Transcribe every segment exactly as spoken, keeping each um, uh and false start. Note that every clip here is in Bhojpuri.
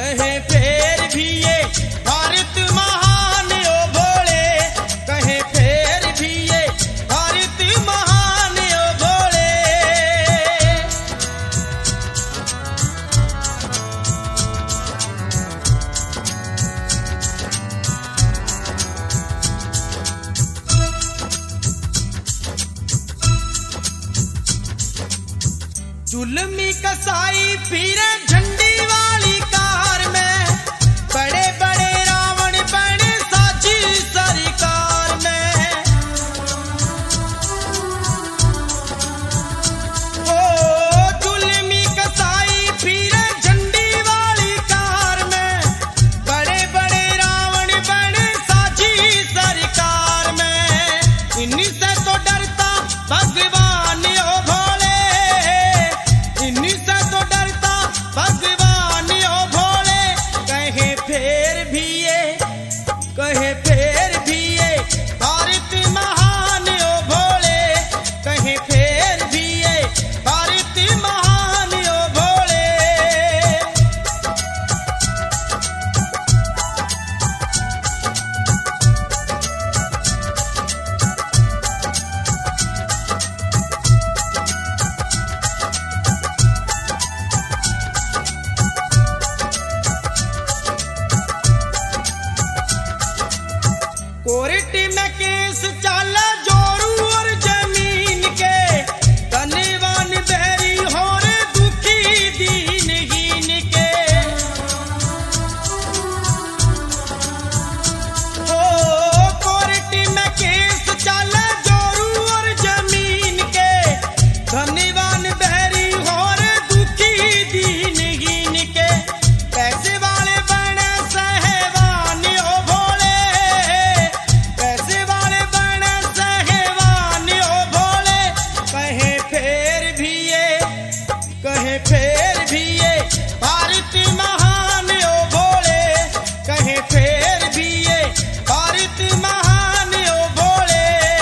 कहे फिर भी ये भारत महान ओ भोले, कहे फिर भी ये भारत महान ओ भोले। जुल्मी कसाई फिरे झंडी वाली कार में, बड़े बड़े रावण बने साची सरकार में। ओ जुल्मी कसाई फिरे झंडी वाली कार में, बड़े बड़े रावण बने साची सरकार में। इन्हीं से तो डरता भगवान ओ भोले, इन्हीं से तो डरता भगवान ओ भोले। कहे फिर भी ये, कहे फिर भी ये भारत महान ओ भोले, कहे फिर भी ये भारत महान ओ भोले। कोर्ट में केस चाला जोरू और जमीन के, धनवान बहरी हो रे दुखी दीनहीन के। ओ कोर्ट में केस चाला जोरू और जमीन के, धनवान बहरी हो रे दुखी दीनहीन के। पैसे वाले बने सहवान ओ भोले, पैसे वाले बने सहवान ओ भोले। कहे फिर भी ये, कहे फिर भी ये भारत महान ओ भोले, कहे फिर भी ये भारत महान ओ भोले।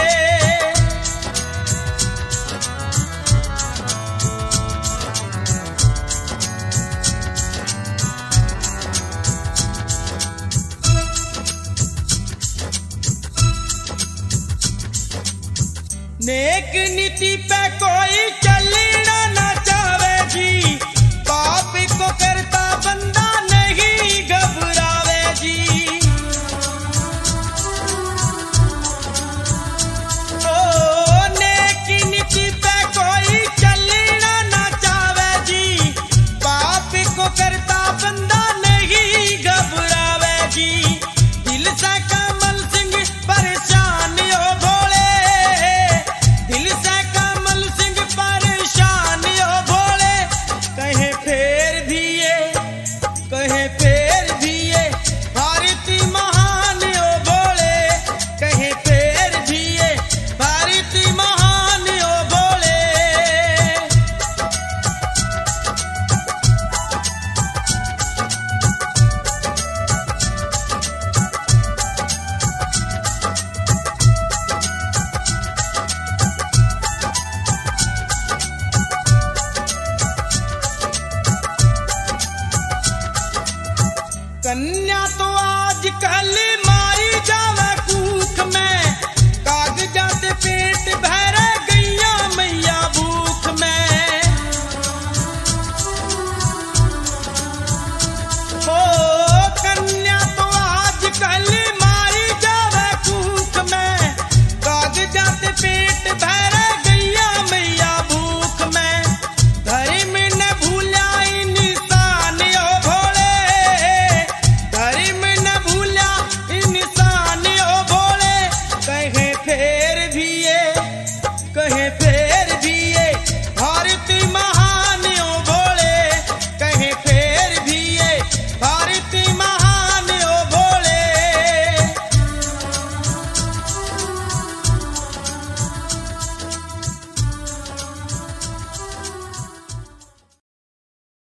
नेक नीति पे कोई चलना न चाहे जी, पाप को करता बंदा नहीं घबरावे जी। ओ नेक नीति पे कोई चलना न चाहे जी, पाप को करता बंदा नहीं घबरावे जी। दिल से कमल सिंह परेशान ओ भोले, दिल से कमल सिंह परेशान ओ भोले। कहे फिर भी ये, कहे फिर भी ये भारत महान ओ भोले, कहे फिर भी ये भारत महान ओ भोले। कन्या तो आज कल मारी जावे कूख में, कागजात पेट भरे गैया मैया भूख में। ओ कन्या तो आज कल मारी जावे कूख में, कागजात पेट भरे गैया मैया भूख में। धर्म न भूला इंसान ओ भोले, धर्म न भूला इंसान ओ भोले। कहे फिर भी ये, कहे